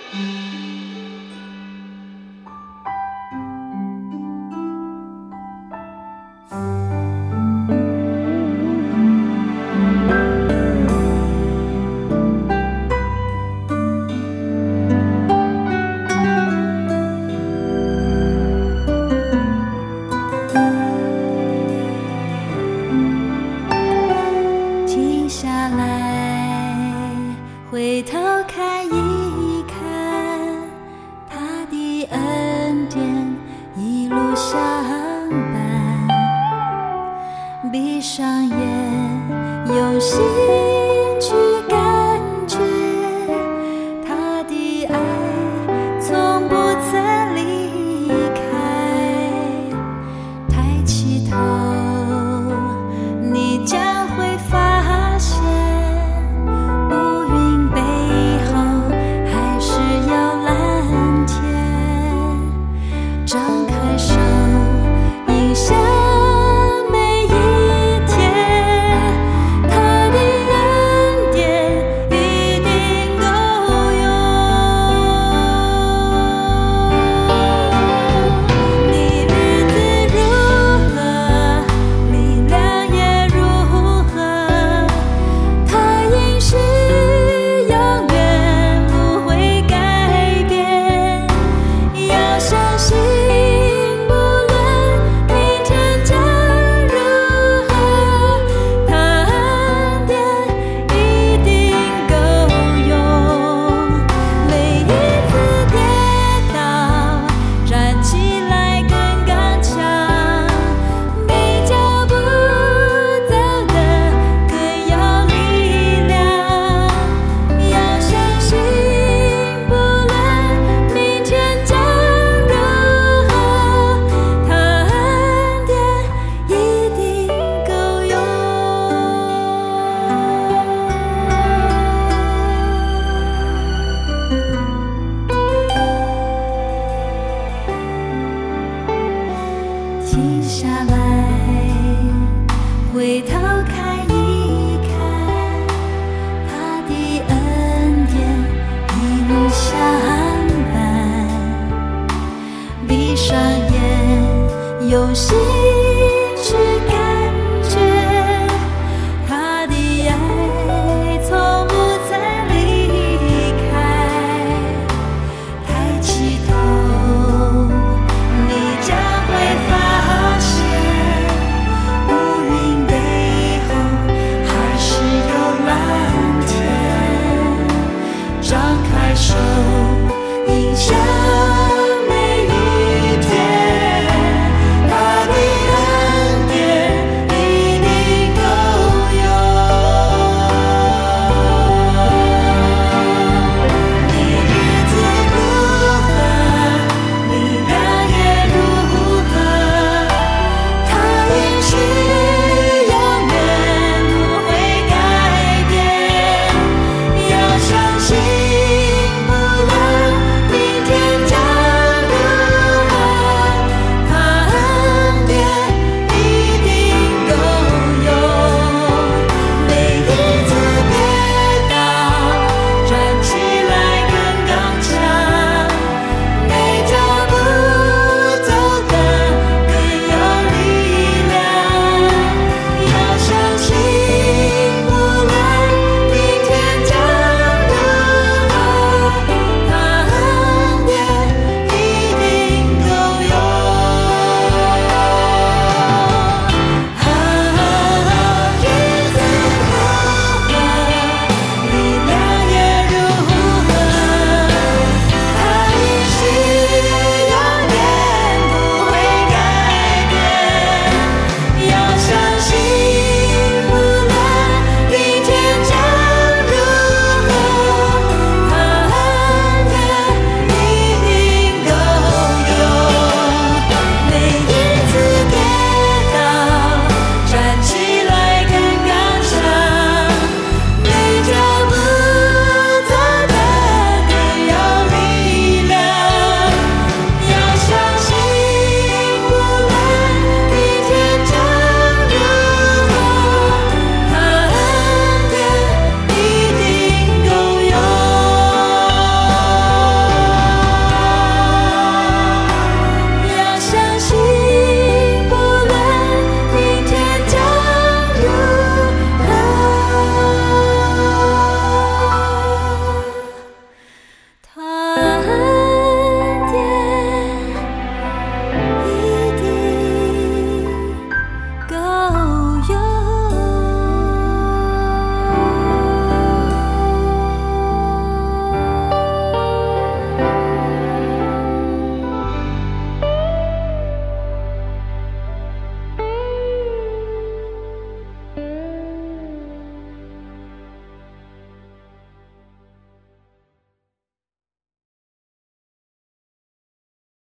停下来，回头看一看，他的恩典一路相伴。闭上眼，用心去感觉，他的爱从不曾离开。抬起头，你将会发现，乌云背后还是有蓝天。张开手，迎向每一天，他的恩典一定够用。你日子如何，力量也如何，他应许永远不会改变。要相信，不论明天将如何，他恩典一定够用。每一次跌倒，站起来更刚强，比脚步走得更有力量。要相信，不论明天将如何，他恩典一定够用。停下来，回头看一看，他的恩典一路相伴。闭上眼，用心去感觉，他的爱从不曾离开。抬起头，你将会发现，乌云背后还是有蓝天。张开手，迎向